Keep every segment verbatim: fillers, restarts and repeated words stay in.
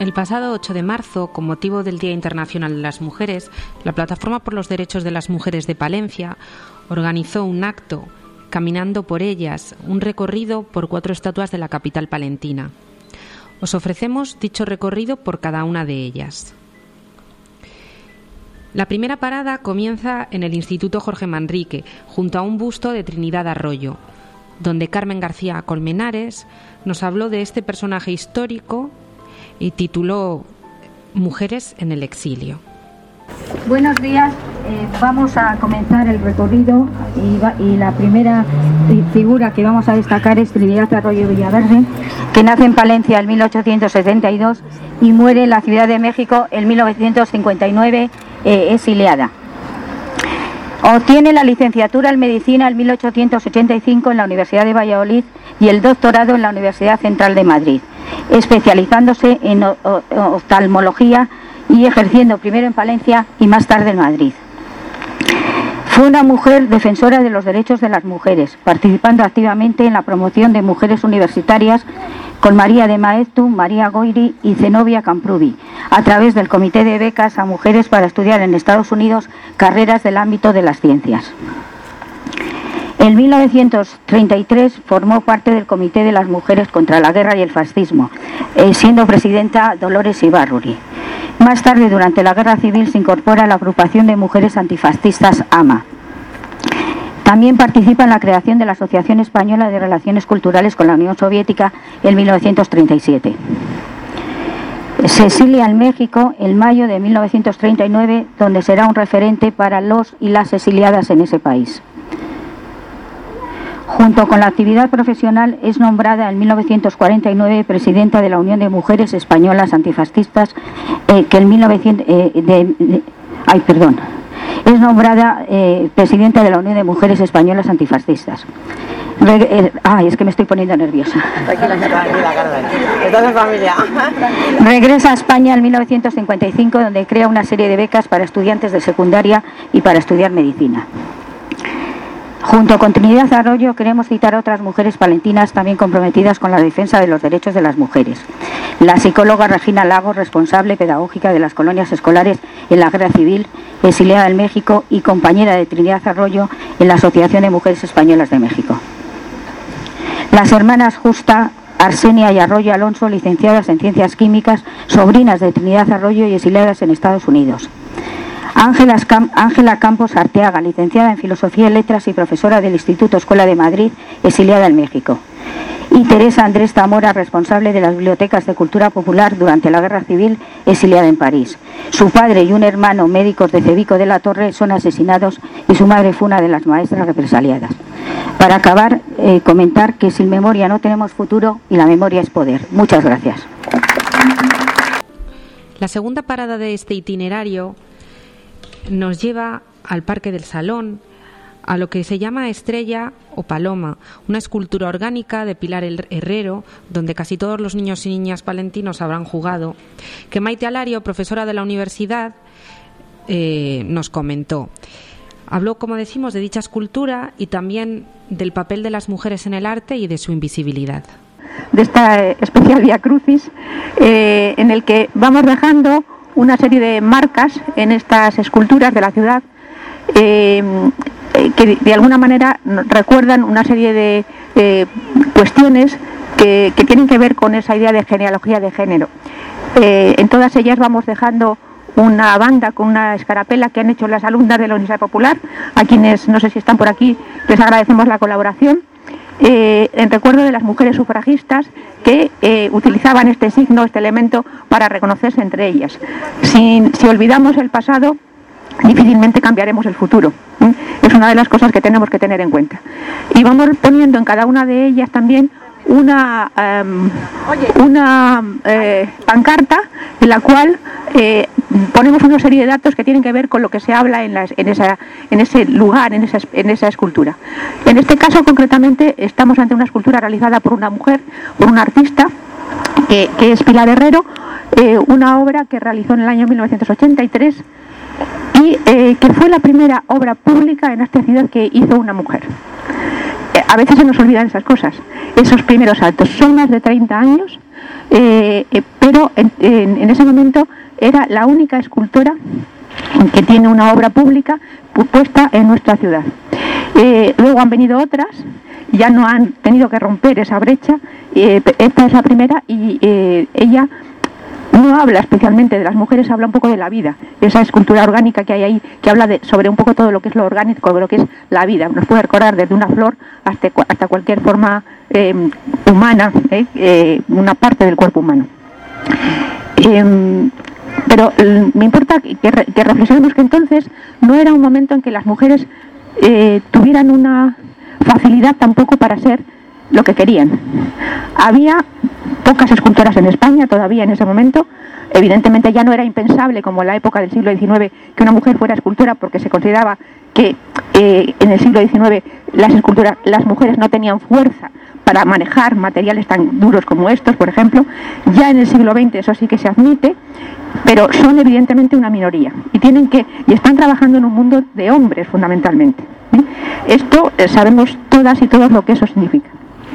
El pasado ocho de marzo, con motivo del Día Internacional de las Mujeres, la Plataforma por los Derechos de las Mujeres de Palencia organizó un acto, Caminando por ellas, un recorrido por cuatro estatuas de la capital palentina. Os ofrecemos dicho recorrido por cada una de ellas. La primera parada comienza en el Instituto Jorge Manrique, junto a un busto de Trinidad Arroyo, donde Carmen García Colmenares nos habló de este personaje histórico y tituló Mujeres en el exilio. Buenos días, eh, vamos a comenzar el recorrido y, va, y la primera figura que vamos a destacar es Trinidad Arroyo Villaverde, que nace en Palencia en mil ochocientos setenta y dos y muere en la Ciudad de México en mil novecientos cincuenta y nueve, eh, exiliada. Obtiene la licenciatura en Medicina en mil ochocientos ochenta y cinco en la Universidad de Valladolid y el doctorado en la Universidad Central de Madrid, especializándose en oftalmología y ejerciendo primero en Palencia y más tarde en Madrid. Fue una mujer defensora de los derechos de las mujeres, participando activamente en la promoción de mujeres universitarias con María de Maeztu, María Goiri y Zenobia Camprubi, a través del Comité de Becas a Mujeres para estudiar en Estados Unidos carreras del ámbito de las ciencias. En mil novecientos treinta y tres formó parte del Comité de las Mujeres contra la Guerra y el Fascismo, eh, siendo presidenta Dolores Ibarruri. Más tarde, durante la Guerra Civil, se incorpora a la agrupación de mujeres antifascistas A M A. También participa en la creación de la Asociación Española de Relaciones Culturales con la Unión Soviética en mil novecientos treinta y siete. Se exilia en México en mayo de mil novecientos treinta y nueve, donde será un referente para los y las exiliadas en ese país. Junto con la actividad profesional, es nombrada en mil novecientos cuarenta y nueve presidenta de la Unión de Mujeres Españolas Antifascistas, eh, que en mil novecientos... Eh, de, de, ay, perdón. Es nombrada eh, presidenta de la Unión de Mujeres Españolas Antifascistas. Re, eh, ay, es que me estoy poniendo nerviosa. Tranquila, tranquila, Carmen. Estás en familia. Regresa a España en mil novecientos cincuenta y cinco, donde crea una serie de becas para estudiantes de secundaria y para estudiar medicina. Junto con Trinidad Arroyo queremos citar a otras mujeres palentinas también comprometidas con la defensa de los derechos de las mujeres. La psicóloga Regina Lagos, responsable pedagógica de las colonias escolares en la Guerra Civil, exiliada en México y compañera de Trinidad Arroyo en la Asociación de Mujeres Españolas de México. Las hermanas Justa, Arsenia y Arroyo Alonso, licenciadas en Ciencias Químicas, sobrinas de Trinidad Arroyo y exiliadas en Estados Unidos. Ángela Cam- Ángela Campos Arteaga, licenciada en Filosofía y Letras y profesora del Instituto Escuela de Madrid, exiliada en México. Y Teresa Andrés Zamora, responsable de las bibliotecas de cultura popular durante la Guerra Civil, exiliada en París. Su padre y un hermano, médicos de Cebico de la Torre, son asesinados y su madre fue una de las maestras represaliadas. Para acabar, eh, comentar que sin memoria no tenemos futuro y la memoria es poder. Muchas gracias. La segunda parada de este itinerario nos lleva al Parque del Salón, a lo que se llama Estrella o Paloma, una escultura orgánica de Pilar Herrero, donde casi todos los niños y niñas palentinos habrán jugado, que Maite Alario, profesora de la universidad, eh, nos comentó. Habló, como decimos, de dicha escultura y también del papel de las mujeres en el arte y de su invisibilidad. De esta especial Vía Crucis, eh, en el que vamos dejando una serie de marcas en estas esculturas de la ciudad eh, que de alguna manera recuerdan una serie de eh, cuestiones que, que tienen que ver con esa idea de genealogía de género. Eh, en todas ellas vamos dejando una banda con una escarapela que han hecho las alumnas de la Universidad Popular, a quienes no sé si están por aquí, les agradecemos la colaboración. Eh, en recuerdo de las mujeres sufragistas que eh, utilizaban este signo, este elemento, para reconocerse entre ellas. Si, si olvidamos el pasado, difícilmente cambiaremos el futuro. ¿eh? Es una de las cosas que tenemos que tener en cuenta. Y vamos poniendo en cada una de ellas también una, um, una eh, pancarta en la cual eh, ponemos una serie de datos que tienen que ver con lo que se habla en, las, en, esa, en ese lugar, en esa, en esa escultura. En este caso, concretamente, estamos ante una escultura realizada por una mujer, por una artista, que, que es Pilar Herrero, eh, una obra que realizó en el año mil novecientos ochenta y tres y eh, que fue la primera obra pública en esta ciudad que hizo una mujer. A veces se nos olvidan esas cosas, esos primeros saltos. Son más de treinta años eh, eh, pero en, en, en ese momento era la única escultora que tiene una obra pública puesta en nuestra ciudad. Eh, luego han venido otras, ya no han tenido que romper esa brecha, eh, esta es la primera y eh, ella no habla especialmente de las mujeres, habla un poco de la vida, esa escultura orgánica que hay ahí, que habla de, sobre un poco todo lo que es lo orgánico, de lo que es la vida, nos puede recordar desde una flor hasta, hasta cualquier forma eh, humana, eh, eh, una parte del cuerpo humano. Eh, pero eh, me importa que, que reflexionemos que entonces no era un momento en que las mujeres eh, tuvieran una facilidad tampoco para ser lo que querían. Había pocas escultoras en España todavía en ese momento. Evidentemente ya no era impensable, como en la época del siglo diecinueve, que una mujer fuera escultora, porque se consideraba que eh, en el siglo diecinueve las esculturas, las mujeres no tenían fuerza para manejar materiales tan duros como estos, por ejemplo. Ya en el siglo veinte eso sí que se admite, pero son evidentemente una minoría y tienen que y están trabajando en un mundo de hombres fundamentalmente. ¿eh? Esto eh, sabemos todas y todos lo que eso significa.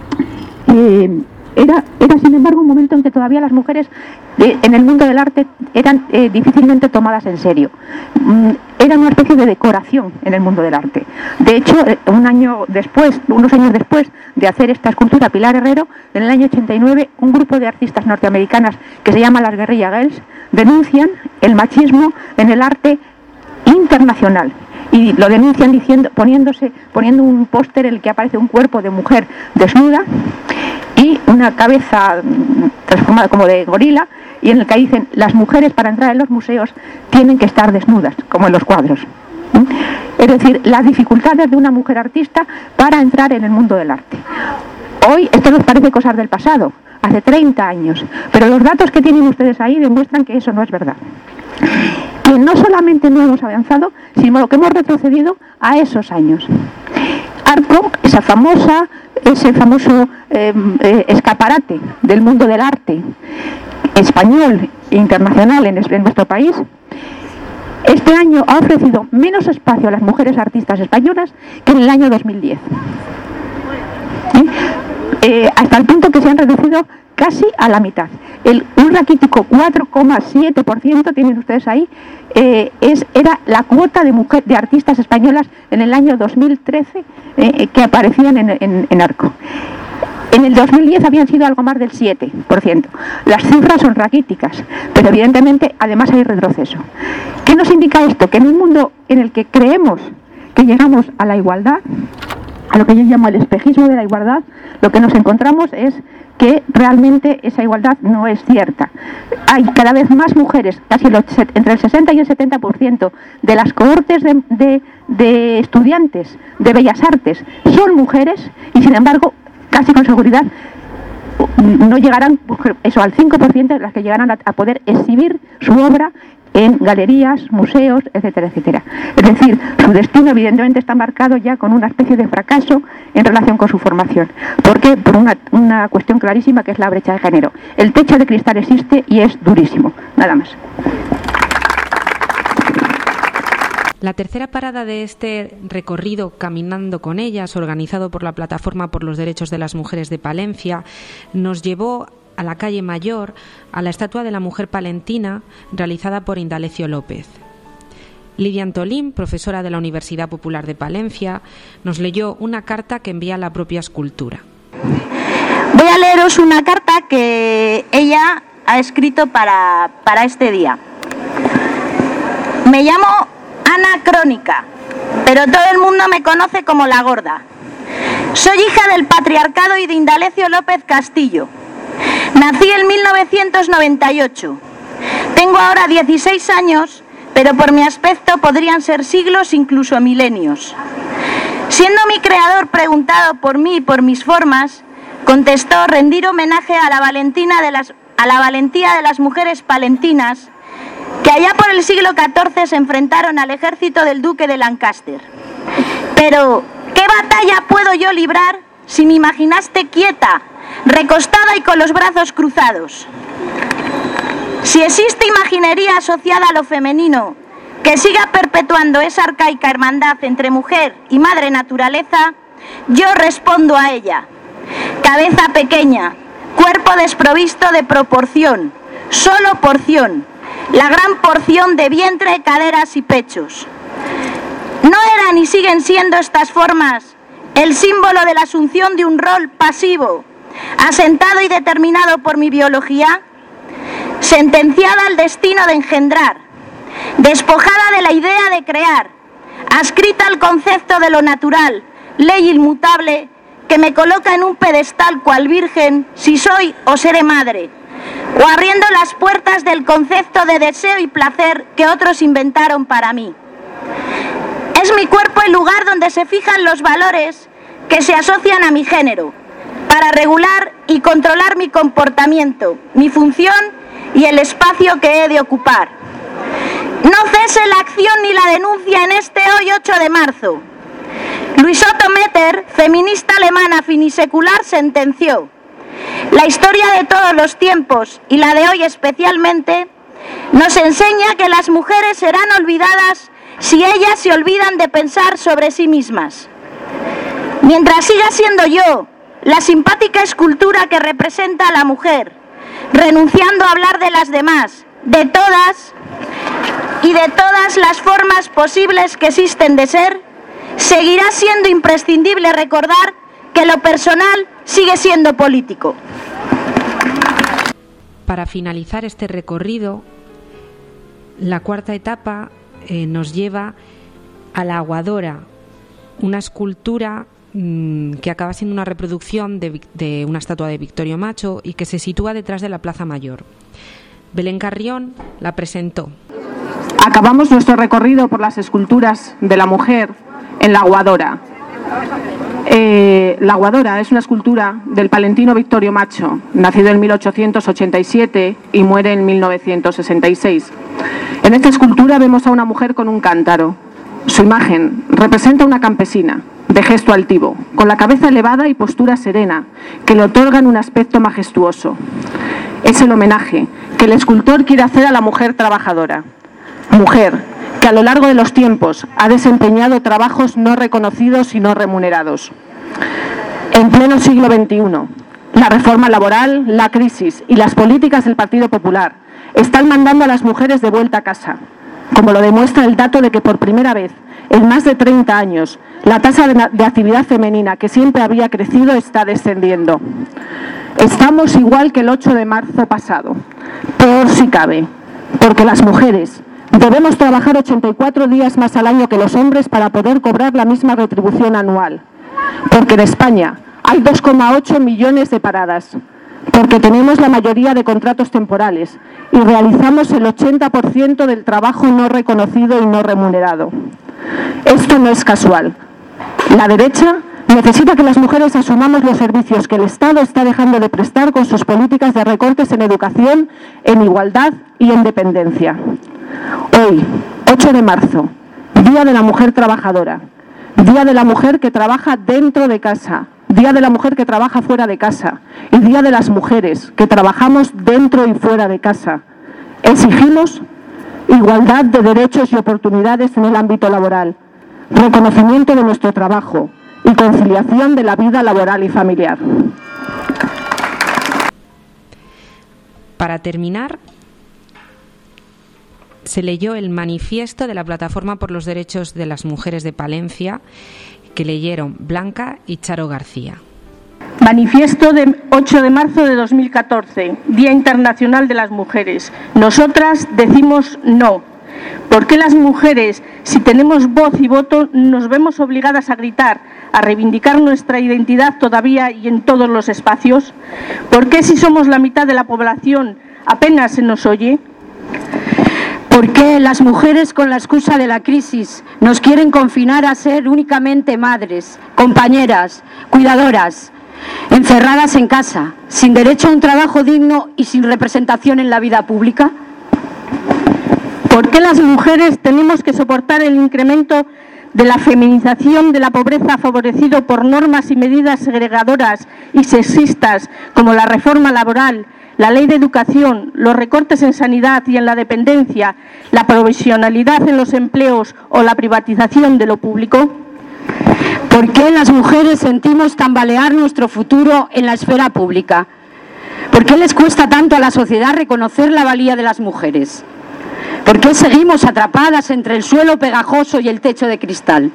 Eh, Era, era, sin embargo, un momento en que todavía las mujeres eh, en el mundo del arte eran eh, difícilmente tomadas en serio. Mm, eran una especie de decoración en el mundo del arte. De hecho, eh, un año después, unos años después de hacer esta escultura Pilar Herrero, en el año ochenta y nueve, un grupo de artistas norteamericanas que se llama las Guerrilla Girls denuncian el machismo en el arte internacional. Y lo denuncian diciendo, poniéndose, poniendo un póster en el que aparece un cuerpo de mujer desnuda y una cabeza transformada como de gorila, y en el que dicen las mujeres para entrar en los museos tienen que estar desnudas, como en los cuadros. Es decir, las dificultades de una mujer artista para entrar en el mundo del arte. Hoy esto nos parece cosas del pasado, hace treinta años, pero los datos que tienen ustedes ahí demuestran que eso no es verdad. Que no solamente no hemos avanzado, sino que hemos retrocedido a esos años. Arco, esa famosa, ese famoso eh, eh, escaparate del mundo del arte español e internacional en, en nuestro país, este año ha ofrecido menos espacio a las mujeres artistas españolas que en el año dos mil diez. ¿Eh? Eh, hasta el punto que se han reducido casi a la mitad. El, un raquítico cuatro coma siete por ciento, tienen ustedes ahí, eh, es, era la cuota de, mujer, de artistas españolas en el año dos mil trece eh, que aparecían en, en, en Arco. En el dos mil diez habían sido algo más del siete por ciento. Las cifras son raquíticas, pero evidentemente además hay retroceso. ¿Qué nos indica esto? Que en un mundo en el que creemos que llegamos a la igualdad, a lo que yo llamo el espejismo de la igualdad, lo que nos encontramos es que realmente esa igualdad no es cierta. Hay cada vez más mujeres, casi el, entre el sesenta y el setenta por ciento de las cohortes de, de, de estudiantes de Bellas Artes son mujeres, y sin embargo, casi con seguridad, no llegarán eso al cinco por ciento de las que llegarán a, a poder exhibir su obra en galerías, museos, etcétera, etcétera. Es decir, su destino evidentemente está marcado ya con una especie de fracaso en relación con su formación. ¿Por qué? Por una, una cuestión clarísima, que es la brecha de género. El techo de cristal existe y es durísimo. Nada más. La tercera parada de este recorrido Caminando con ellas, organizado por la Plataforma por los Derechos de las Mujeres de Palencia, nos llevó a la calle Mayor, a la estatua de la mujer palentina realizada por Indalecio López. Lidia Antolín, profesora de la Universidad Popular de Palencia, nos leyó una carta que envía la propia escultura. Voy a leeros una carta que ella ha escrito para, para este día. Me llamo Ana Crónica, pero todo el mundo me conoce como La Gorda. Soy hija del patriarcado y de Indalecio López Castillo. Nací en mil novecientos noventa y ocho. Tengo ahora dieciséis años, pero por mi aspecto podrían ser siglos, incluso milenios. Siendo mi creador preguntado por mí y por mis formas, contestó rendir homenaje a la, valentina de las, a la valentía de las mujeres palentinas que allá por el siglo catorce se enfrentaron al ejército del duque de Lancaster. Pero, ¿qué batalla puedo yo librar si me imaginaste quieta, recostada y con los brazos cruzados? Si existe imaginería asociada a lo femenino que siga perpetuando esa arcaica hermandad entre mujer y madre naturaleza, yo respondo a ella. Cabeza pequeña, cuerpo desprovisto de proporción, solo porción, la gran porción de vientre, caderas y pechos. ¿No eran y siguen siendo estas formas el símbolo de la asunción de un rol pasivo, asentado y determinado por mi biología, sentenciada al destino de engendrar, despojada de la idea de crear, adscrita al concepto de lo natural, ley inmutable, que me coloca en un pedestal cual virgen si soy o seré madre, o abriendo las puertas del concepto de deseo y placer que otros inventaron para mí? Es mi cuerpo el lugar donde se fijan los valores que se asocian a mi género, para regular y controlar mi comportamiento, mi función y el espacio que he de ocupar. No cese la acción ni la denuncia en este hoy ocho de marzo. Luise Otto Metter, feminista alemana finisecular, sentenció: la historia de todos los tiempos, y la de hoy especialmente, nos enseña que las mujeres serán olvidadas si ellas se olvidan de pensar sobre sí mismas. Mientras siga siendo yo la simpática escultura que representa a la mujer, renunciando a hablar de las demás, de todas y de todas las formas posibles que existen de ser, seguirá siendo imprescindible recordar que lo personal sigue siendo político. Para finalizar este recorrido, la cuarta etapa eh, nos lleva a la Aguadora, una escultura mmm, que acaba siendo una reproducción de, de una estatua de Victorio Macho y que se sitúa detrás de la Plaza Mayor. Belén Carrión la presentó. Acabamos nuestro recorrido por las esculturas de la mujer en la Aguadora. Eh, la Aguadora es una escultura del palentino Victorio Macho, nacido en mil ochocientos ochenta y siete y muere en mil novecientos sesenta y seis. En esta escultura vemos a una mujer con un cántaro. Su imagen representa a una campesina, de gesto altivo, con la cabeza elevada y postura serena, que le otorgan un aspecto majestuoso. Es el homenaje que el escultor quiere hacer a la mujer trabajadora. Mujer que a lo largo de los tiempos ha desempeñado trabajos no reconocidos y no remunerados. En pleno siglo veintiuno, la reforma laboral, la crisis y las políticas del Partido Popular están mandando a las mujeres de vuelta a casa, como lo demuestra el dato de que por primera vez en más de treinta años la tasa de, de actividad femenina, que siempre había crecido, está descendiendo. Estamos igual que el ocho de marzo pasado, peor si cabe, porque las mujeres debemos trabajar ochenta y cuatro días más al año que los hombres para poder cobrar la misma retribución anual. Porque en España hay dos coma ocho millones de paradas. Porque tenemos la mayoría de contratos temporales y realizamos el ochenta por ciento del trabajo no reconocido y no remunerado. Esto no es casual. La derecha necesita que las mujeres asumamos los servicios que el Estado está dejando de prestar con sus políticas de recortes en educación, en igualdad y en dependencia. Hoy, ocho de marzo, Día de la Mujer Trabajadora, Día de la Mujer que trabaja dentro de casa, Día de la Mujer que trabaja fuera de casa y Día de las Mujeres que trabajamos dentro y fuera de casa. Exigimos igualdad de derechos y oportunidades en el ámbito laboral, reconocimiento de nuestro trabajo y conciliación de la vida laboral y familiar. Para terminar, se leyó el manifiesto de la Plataforma por los Derechos de las Mujeres de Palencia, que leyeron Blanca y Charo García. Manifiesto de ocho de marzo de dos mil catorce, Día Internacional de las Mujeres. Nosotras decimos no. ¿Por qué las mujeres, si tenemos voz y voto, nos vemos obligadas a gritar, a reivindicar nuestra identidad todavía y en todos los espacios? ¿Por qué, si somos la mitad de la población, apenas se nos oye? ¿Por qué las mujeres, con la excusa de la crisis, nos quieren confinar a ser únicamente madres, compañeras, cuidadoras, encerradas en casa, sin derecho a un trabajo digno y sin representación en la vida pública? ¿Por qué las mujeres tenemos que soportar el incremento de la feminización de la pobreza favorecido por normas y medidas segregadoras y sexistas como la reforma laboral, la ley de educación, los recortes en sanidad y en la dependencia, la provisionalidad en los empleos o la privatización de lo público? ¿Por qué las mujeres sentimos tambalear nuestro futuro en la esfera pública? ¿Por qué les cuesta tanto a la sociedad reconocer la valía de las mujeres? ¿Por qué seguimos atrapadas entre el suelo pegajoso y el techo de cristal?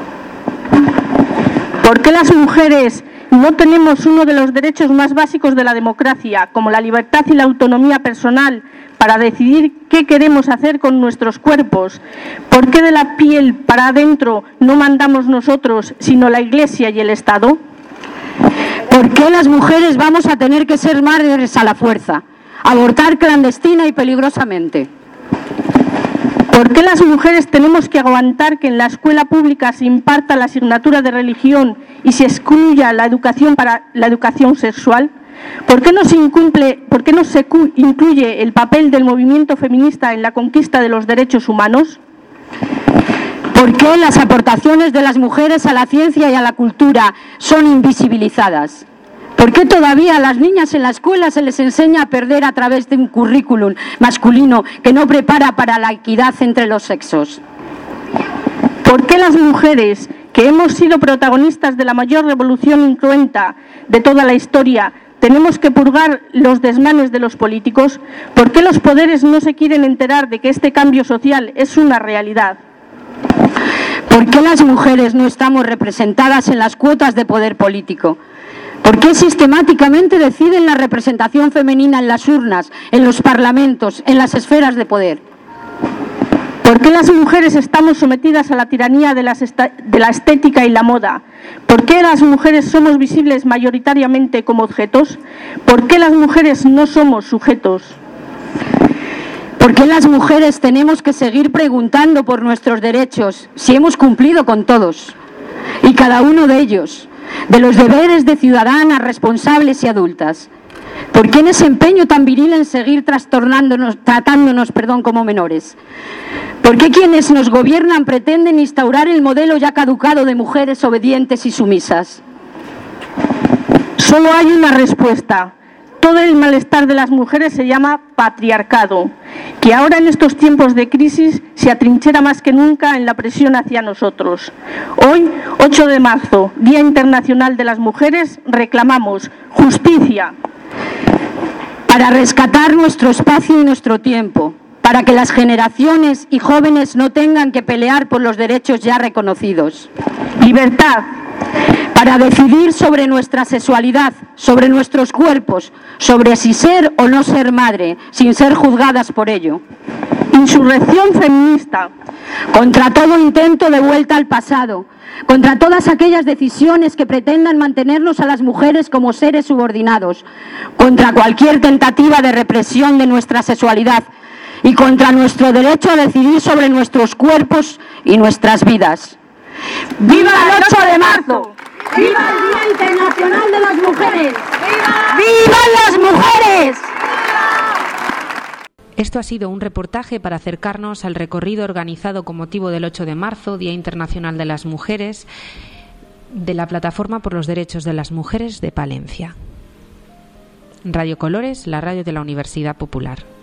¿Por qué las mujeres no tenemos uno de los derechos más básicos de la democracia, como la libertad y la autonomía personal para decidir qué queremos hacer con nuestros cuerpos? ¿Por qué de la piel para adentro no mandamos nosotros, sino la Iglesia y el Estado? ¿Por qué las mujeres vamos a tener que ser madres a la fuerza, abortar clandestina y peligrosamente? ¿Por qué las mujeres tenemos que aguantar que en la escuela pública se imparta la asignatura de religión y se excluya la educación para la educación sexual? ¿Por qué no se incumple, por qué no se incluye el papel del movimiento feminista en la conquista de los derechos humanos? ¿Por qué las aportaciones de las mujeres a la ciencia y a la cultura son invisibilizadas? ¿Por qué todavía a las niñas en la escuela se les enseña a perder a través de un currículum masculino que no prepara para la equidad entre los sexos? ¿Por qué las mujeres, que hemos sido protagonistas de la mayor revolución incruenta de toda la historia, tenemos que purgar los desmanes de los políticos? ¿Por qué los poderes no se quieren enterar de que este cambio social es una realidad? ¿Por qué las mujeres no estamos representadas en las cuotas de poder político? ¿Por qué sistemáticamente deciden la representación femenina en las urnas, en los parlamentos, en las esferas de poder? ¿Por qué las mujeres estamos sometidas a la tiranía de, las de la estética y la moda? ¿Por qué las mujeres somos visibles mayoritariamente como objetos? ¿Por qué las mujeres no somos sujetos? ¿Por qué las mujeres tenemos que seguir preguntando por nuestros derechos si hemos cumplido con todos y cada uno de ellos, de los deberes de ciudadanas responsables y adultas? ¿Por qué en ese empeño tan viril en seguir trastornándonos, tratándonos perdón, como menores? ¿Por qué quienes nos gobiernan pretenden instaurar el modelo ya caducado de mujeres obedientes y sumisas? Solo hay una respuesta. Todo el malestar de las mujeres se llama patriarcado, que ahora en estos tiempos de crisis se atrinchera más que nunca en la presión hacia nosotros. Hoy, ocho de marzo, Día Internacional de las Mujeres, reclamamos justicia. Para rescatar nuestro espacio y nuestro tiempo, para que las generaciones y jóvenes no tengan que pelear por los derechos ya reconocidos. Libertad. Para decidir sobre nuestra sexualidad, sobre nuestros cuerpos, sobre si ser o no ser madre, sin ser juzgadas por ello. Insurrección feminista. Contra todo intento de vuelta al pasado, contra todas aquellas decisiones que pretendan mantenernos a las mujeres como seres subordinados, contra cualquier tentativa de represión de nuestra sexualidad y contra nuestro derecho a decidir sobre nuestros cuerpos y nuestras vidas. ¡Viva el ocho de marzo! ¡Viva el Día Internacional de las Mujeres! ¡Viva! ¡Vivan las mujeres! Esto ha sido un reportaje para acercarnos al recorrido organizado con motivo del ocho de marzo, Día Internacional de las Mujeres, de la Plataforma por los Derechos de las Mujeres de Palencia. Radio Colores, la radio de la Universidad Popular.